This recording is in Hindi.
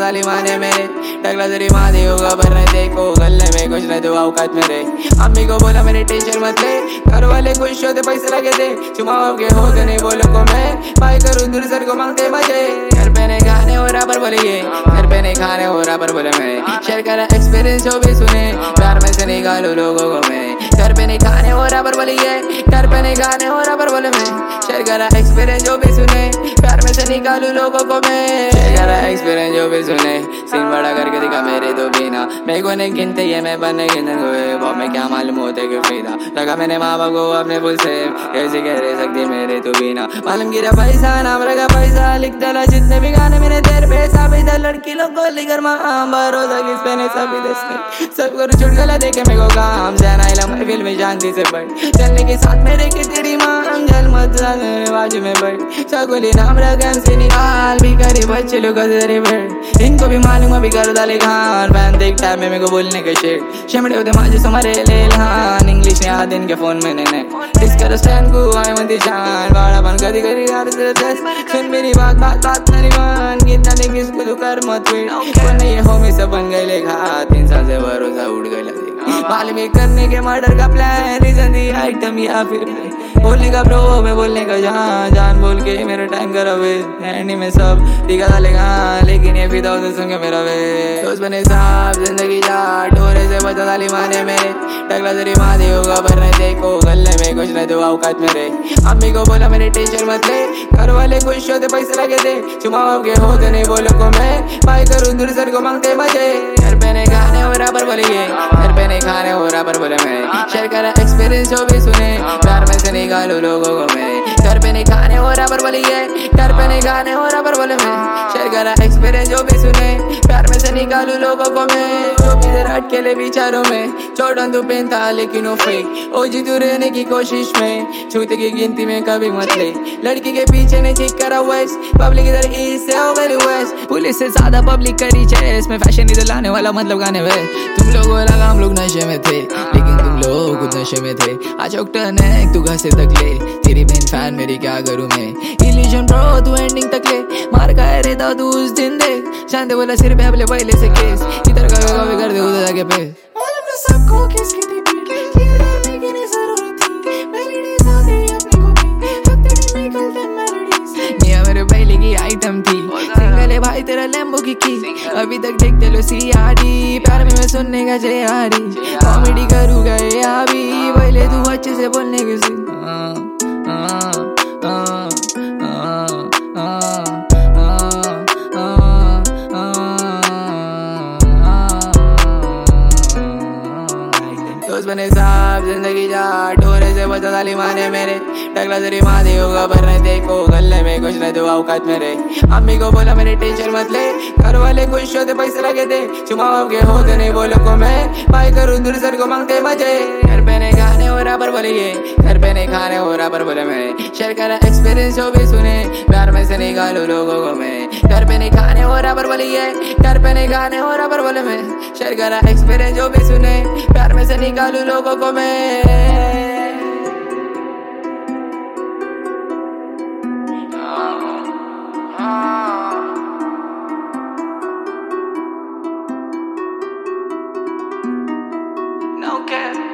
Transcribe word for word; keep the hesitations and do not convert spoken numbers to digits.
ताली माने मेरे टकला तेरी माँ दी होगा पर नहीं देखो गले में कुछ नहीं तो औकात मेरे अम्मी को बोला मेरे टेंशन मत ले घर वाले खुश होते पैसे लगे थे चुमाओ के होते नहीं बोलो को मैं भाई करूँ दूर सर को मांगते मजे घर पे नहीं खाने हो रहा पर बोले ये घर पे नहीं खाने हो रहा पर बोले मैं शेयर करा एक्सपीरियंस जो भी सुने प्यार में से निकालो लोगों को मैं घर पे नहीं खाने हो रहा पर बोले ये घर पे नहीं खाने हो रहा पर बोले मैं शेयर करा एक्सपीरियंस जो भी सुने प्यार में से निकालू लोगों को मैं शेयर करा एक्सपीरियंस जो भी सुने सीन बड़ा करके दिखा मेरे तो बिना मेरे को नहीं गिनते ये मैं बनने गिनन को वो मैं क्या मालूम होते क्यों फिदा लगा मैंने माँ बाप को अपने पुल से कैसे कह रहे सकती मेरे तो बिना मालूम गिरा पैसा नाम रखा पैसा लिख डाला जितने भी गाने मेरे तेरे पैसा भी था लड़की लोग को लेकर माँ भरोसा किस पे नहीं सभी दस सब करो छुट गला देखे मेरे को काम जाना इला मैं फिल्म में शांति से बढ़ चलने के साथ मेरे की तेरी माँ जल मत बाजू में बढ़ सगोली नाम रखा से निकाल भी करे बच्चे लोग बैठ इनको भी मालूम अभी कर डाले खान फैन देख टाइम में मेरे को बोलने के शेड शिमड़े होते माजे समारे ले लान इंग्लिश ने आधे इनके फोन में ने डिस्कर स्टैंड को आए मंदी शान बाड़ा बन कदी करी यार सुन मेरी बात बात बात नहीं मान कितना ने किसको तो कर मत वेट को नहीं हो में सब बन गए लेखा तीन साल से भरोसा उड़ गया माल में करने के मर्डर का प्लान रीजन दी आइटम या फिर बोलने का ब्रो मैं बोलने का जहाँ जान बोल के मेरा टाइम करा वे हैंडी में सब दिखा डालेगा लेकिन ये भी तो सुन के मेरा वे दोस्त बने साहब जिंदगी जा डोरे से बचा डाली माने मेरे टकला तेरी माँ दी होगा पर नहीं देखो गले में कुछ नहीं तो औकात मेरे अम्मी को बोला मेरे टेंशन मत ले घर वाले खुश होते पैसे लगे थे चुमाओ के होते नहीं बोलो को मैं भाई करूँ दूर सर को मांगते मजे घर पे नहीं खाने हो रहा पर बोले ये घर पे नहीं खाने हो रहा पर बोले मैं शेयर करा एक्सपीरियंस जो भी सुने प्यार में से निकालो लोगों को मैं घर पे नहीं खाने हो रहा पर बोले ये घर पे नहीं खाने हो रहा पर बोले मैं शेयर करा एक्सपीरियंस जो भी सुने प्यार में से निकालू लोगों को मैं जो भी इधर अटकेले विचारों में चौड़न तू पहनता लेकिन वो फेक ओ जी तू रहने की कोशिश में छूते की गिनती में कभी मत ले लड़की के पीछे नहीं चेक करा वेस्ट पब्लिक इधर ईस्ट से हो गई वेस्ट पुलिस से ज्यादा पब्लिक करी चेस में फैशन इधर लाने वाला मतलब गाने वे तुम लोगों लगा हम लोग नशे में थे लेकिन तुम लोग खुद नशे में थे आज टर्न है तू घर से तक ले तेरी बहन फैन मेरी क्या करूँ मैं इल्यूजन ब्रो तू एंडिंग तक ले मार का रे दा तू उस दिन दे शांति बोला सिर पे अपने पहले से केस इधर का कभी कर दे उधर जाके पे सबको किसकी थी मेरे पहले की आइटम थी सिंगल है भाई तेरा लैम्बो की की अभी तक देखते लो सीआरडी प्यार में मैं सुनने का जेआरडी कॉमेडी करूँगा ये अभी पहले तू अच्छे से बोलने के सी बने साहब जिंदगी जा डोरे से बचा डाली माने मेरे टकला तेरी माँ दी होगा पर नहीं देखो गले में कुछ नहीं तो औकात मेरे अम्मी को बोला मेरे टेंशन मत ले घर वाले खुश होते पैसे लगे थे चुमाओ के होते नहीं बोलो को मैं भाई करूँ दूर सर को मांगते मजे घर पे नहीं खाने हो रहा पर बोले ये घर पे नहीं खाने हो रहा पर बोले मैं शेयर करा एक्सपीरियंस जो भी सुने प्यार में से निकालू लोगों को मैं घर पे नहीं खाने हो रहा पर बोले ये घर पे नहीं खाने हो रहा पर बोले मैं शेयर करा एक्सपीरियंस जो भी सुने प्यार में से निकालू लोगों को मैं no care